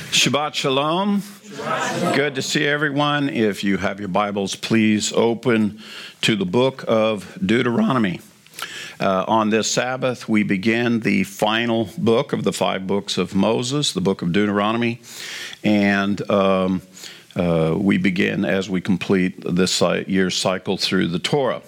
Shabbat Shalom. Good to see everyone. If you have your Bibles, please open to the book of Deuteronomy. On this Sabbath, we begin the final book of the 5 books of Moses, the book of Deuteronomy, and we begin as we complete this year's cycle through the Torah.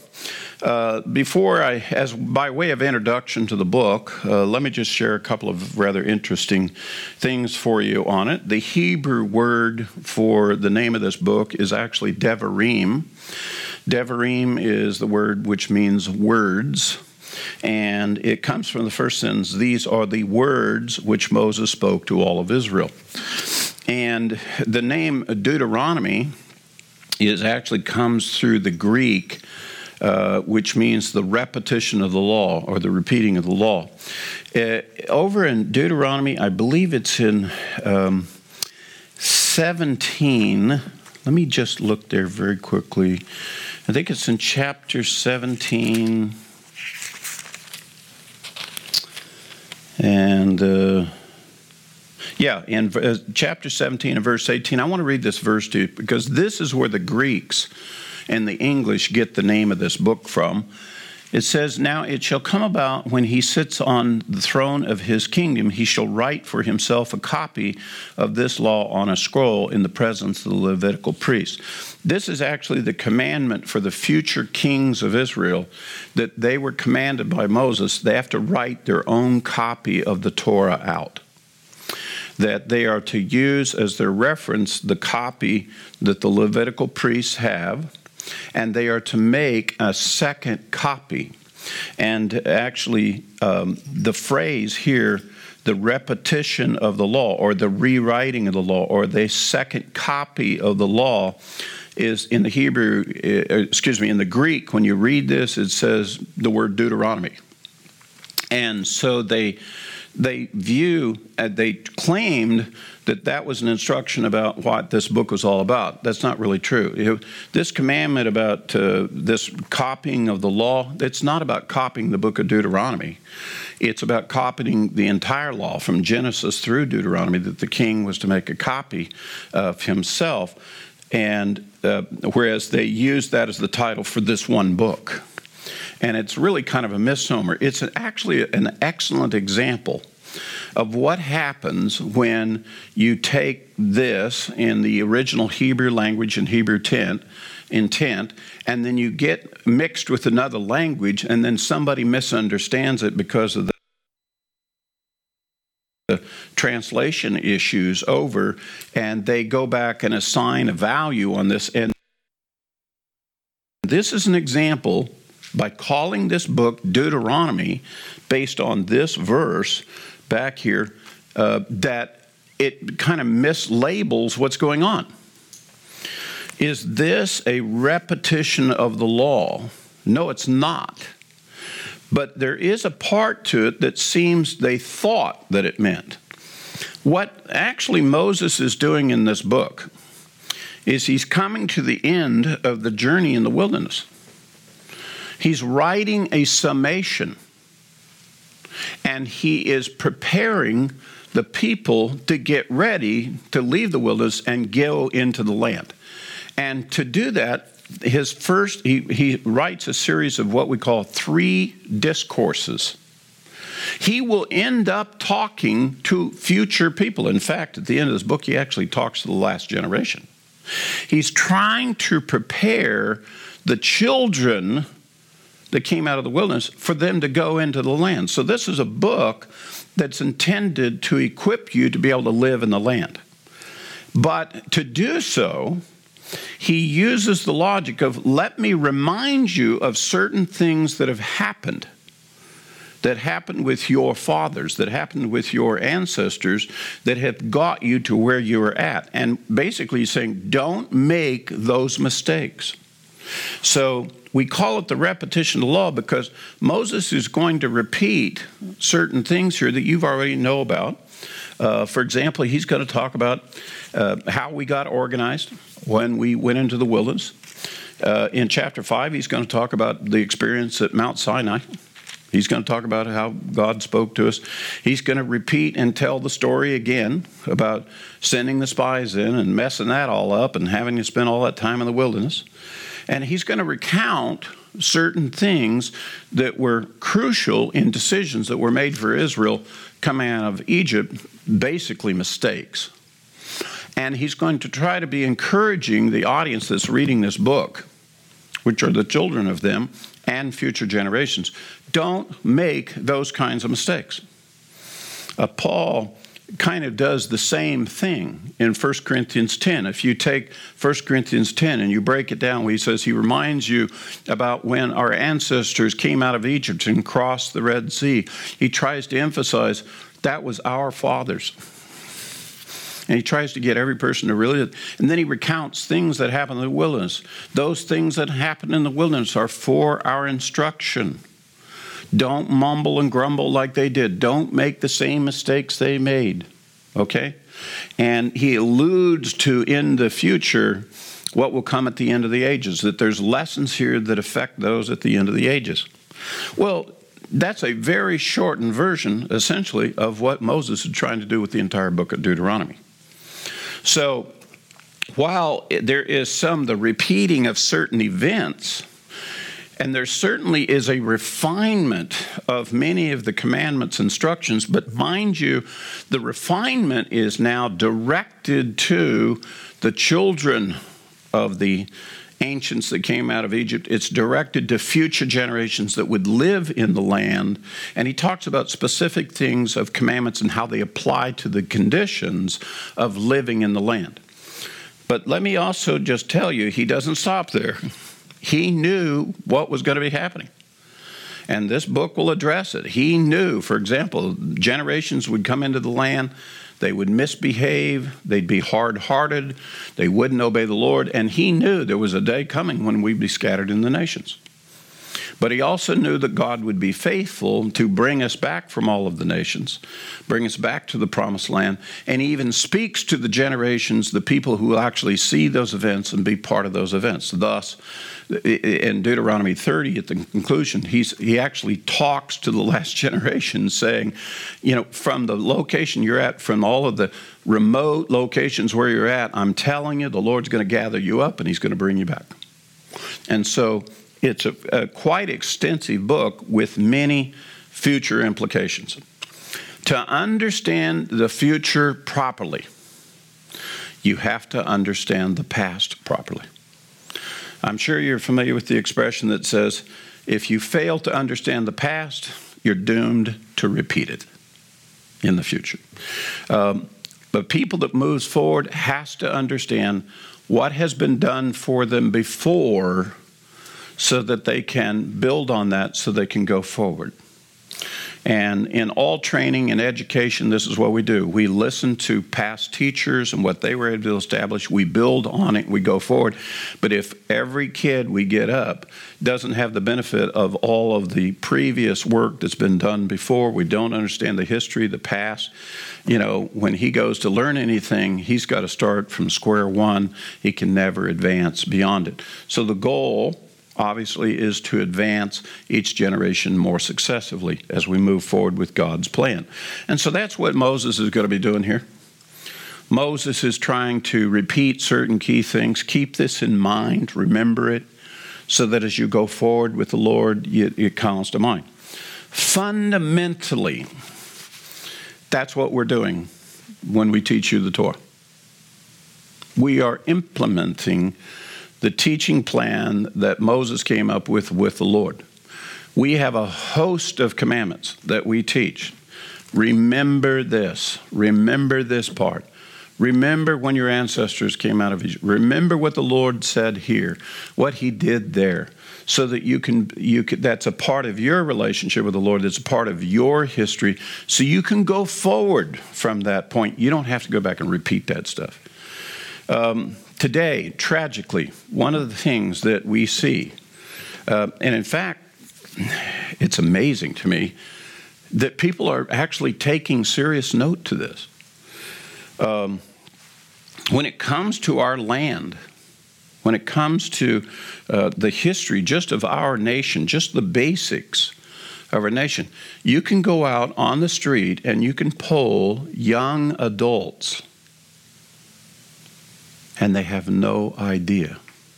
By way of introduction to the book, let me just share a couple of rather interesting things for you on it. The Hebrew word for the name of this book is actually Devarim. Devarim is the word which means words, and it comes from the first sentence, "These are the words which Moses spoke to all of Israel." And the name Deuteronomy actually comes through the Greek, which means the repetition of the law or the repeating of the law. Over in Deuteronomy, I believe it's in 17. Let me just look there very quickly. I think it's in chapter 17. And in chapter 17 and verse 18, I want to read this verse to you because this is where the Greeks and the English get the name of this book from. It says, "Now it shall come about when he sits on the throne of his kingdom, he shall write for himself a copy of this law on a scroll in the presence of the Levitical priests." This is actually the commandment for the future kings of Israel, that they were commanded by Moses. They have to write their own copy of the Torah out, that they are to use as their reference the copy that the Levitical priests have, and they are to make a second copy. And actually, the phrase here, the repetition of the law, or the rewriting of the law, or the second copy of the law, is in the in the Greek, when you read this, it says the word Deuteronomy. And so they claimed that was an instruction about what this book was all about. That's not really true. This commandment about this copying of the law, it's not about copying the book of Deuteronomy. It's about copying the entire law from Genesis through Deuteronomy, that the king was to make a copy of himself. And whereas they used that as the title for this one book. And it's really kind of a misnomer. It's actually an excellent example of what happens when you take this in the original Hebrew language and Hebrew intent, and then you get mixed with another language, and then somebody misunderstands it because of the translation issues over, and they go back and assign a value on this. And this is an example, by calling this book Deuteronomy based on this verse back here, that it kind of mislabels what's going on. Is this a repetition of the law? No, it's not. But there is a part to it that seems they thought that it meant. What actually Moses is doing in this book is he's coming to the end of the journey in the wilderness. He's writing a summation, and he is preparing the people to get ready to leave the wilderness and go into the land. And to do that, he writes a series of what we call 3 discourses. He will end up talking to future people. In fact, at the end of this book, he actually talks to the last generation. He's trying to prepare the children that came out of the wilderness for them to go into the land. So this is a book that's intended to equip you to be able to live in the land. But to do so, he uses the logic of, let me remind you of certain things that have happened with your fathers, that happened with your ancestors, that have got you to where you are at. And basically he's saying, don't make those mistakes. So we call it the repetition of the law because Moses is going to repeat certain things here that you've already know about. For example, he's going to talk about how we got organized when we went into the wilderness. In chapter 5, he's going to talk about the experience at Mount Sinai. He's going to talk about how God spoke to us. He's going to repeat and tell the story again about sending the spies in and messing that all up and having to spend all that time in the wilderness. And he's going to recount certain things that were crucial in decisions that were made for Israel coming out of Egypt, basically mistakes. And he's going to try to be encouraging the audience that's reading this book, which are the children of them and future generations. Don't make those kinds of mistakes. Paul kind of does the same thing in 1 Corinthians 10. If you take 1 Corinthians 10 and you break it down, he says he reminds you about when our ancestors came out of Egypt and crossed the Red Sea. He tries to emphasize that was our fathers. And he tries to get every person to really, and then he recounts things that happened in the wilderness. Those things that happened in the wilderness are for our instruction. Don't mumble and grumble like they did. Don't make the same mistakes they made. Okay? And he alludes to in the future what will come at the end of the ages, that there's lessons here that affect those at the end of the ages. Well, that's a very shortened version, essentially, of what Moses is trying to do with the entire book of Deuteronomy. So, while there is the repeating of certain events, and there certainly is a refinement of many of the commandments' instructions, but mind you, the refinement is now directed to the children of the ancients that came out of Egypt. It's directed to future generations that would live in the land. And he talks about specific things of commandments and how they apply to the conditions of living in the land. But let me also just tell you, he doesn't stop there. He knew what was going to be happening. And this book will address it. He knew, for example, generations would come into the land, they would misbehave, they'd be hard-hearted, they wouldn't obey the Lord, and he knew there was a day coming when we'd be scattered in the nations. But he also knew that God would be faithful to bring us back from all of the nations, bring us back to the promised land, and he even speaks to the generations, the people who will actually see those events and be part of those events. Thus, in Deuteronomy 30, at the conclusion, he actually talks to the last generation saying, from the location you're at, from all of the remote locations where you're at, I'm telling you, the Lord's going to gather you up and he's going to bring you back. And so it's a quite extensive book with many future implications. To understand the future properly, you have to understand the past properly. I'm sure you're familiar with the expression that says, if you fail to understand the past, you're doomed to repeat it in the future. But people that moves forward has to understand what has been done for them before so that they can build on that so they can go forward. And in all training and education, this is what we do. We listen to past teachers and what they were able to establish. We build on it. We go forward. But if every kid we get up doesn't have the benefit of all of the previous work that's been done before, we don't understand the history, the past, when he goes to learn anything, he's got to start from square one. He can never advance beyond it. So the goal, obviously, is to advance each generation more successively as we move forward with God's plan. And so that's what Moses is going to be doing here. Moses is trying to repeat certain key things. Keep this in mind, remember it, so that as you go forward with the Lord, it comes to mind. Fundamentally, that's what we're doing when we teach you the Torah. We are implementing the teaching plan that Moses came up with the Lord. We have a host of commandments that we teach. Remember this part. Remember when your ancestors came out of Egypt. Remember what the Lord said here, what he did there, so that you can that's a part of your relationship with the Lord, that's a part of your history, so you can go forward from that point. You don't have to go back and repeat that stuff. Today, tragically, one of the things that we see, and in fact, it's amazing to me that people are actually taking serious note to this. When it comes to our land, when it comes to the history just of our nation, just the basics of our nation. You can go out on the street and you can poll young adults, and they have no idea.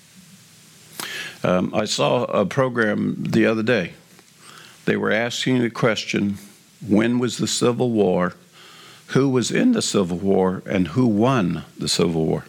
I saw a program the other day. They were asking the question, when was the Civil War? Who was in the Civil War? And who won the Civil War?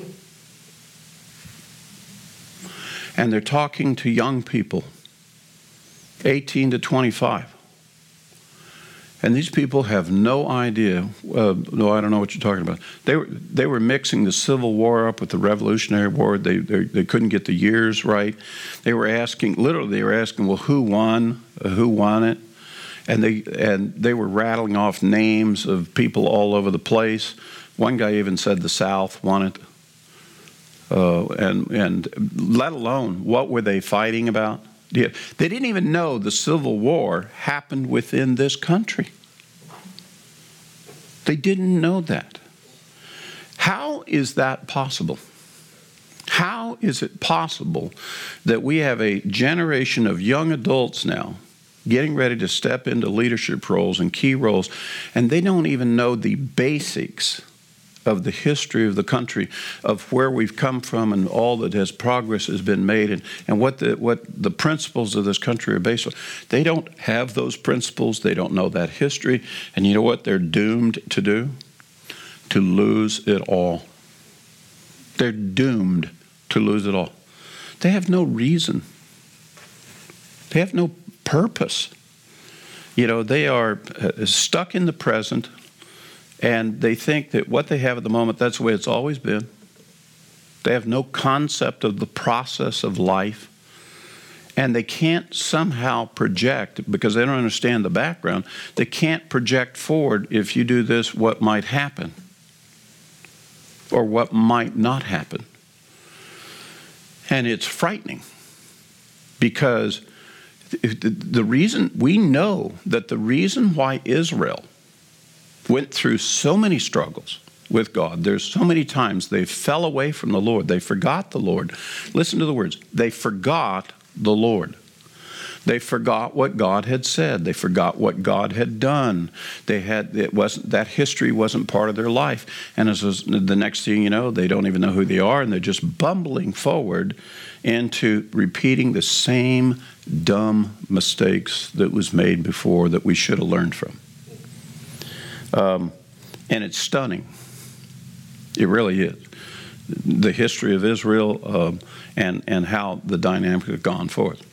And they're talking to young people, 18 to 25. And these people have no idea. No, I don't know what you're talking about. They were mixing the Civil War up with the Revolutionary War. They couldn't get the years right. They were asking, well, who won? Who won it? And they were rattling off names of people all over the place. One guy even said the South won it. And let alone, what were they fighting about? Yeah, they didn't even know the Civil War happened within this country. They didn't know that. How is that possible? How is it possible that we have a generation of young adults now getting ready to step into leadership roles and key roles, and they don't even know the basics of the history of the country, of where we've come from and all that progress has been made, and what the principles of this country are based on. They don't have those principles. They don't know that history. And you know what they're doomed to do? To lose it all. They're doomed to lose it all. They have no reason. They have no purpose. They are stuck in the present. And they think that what they have at the moment, that's the way it's always been. They have no concept of the process of life. And they can't somehow project, because they don't understand the background, they can't project forward, if you do this, what might happen or what might not happen. And it's frightening, because the reason, we know that the reason why Israel went through so many struggles with God. There's so many times they fell away from the Lord. They forgot the Lord. Listen to the words. They forgot the Lord. They forgot what God had said. They forgot what God had done. That history wasn't part of their life. And the next thing you know, they don't even know who they are, and they're just bumbling forward into repeating the same dumb mistakes that was made before that we should have learned from. And it's stunning. It really is. The history of Israel and how the dynamic has gone forth.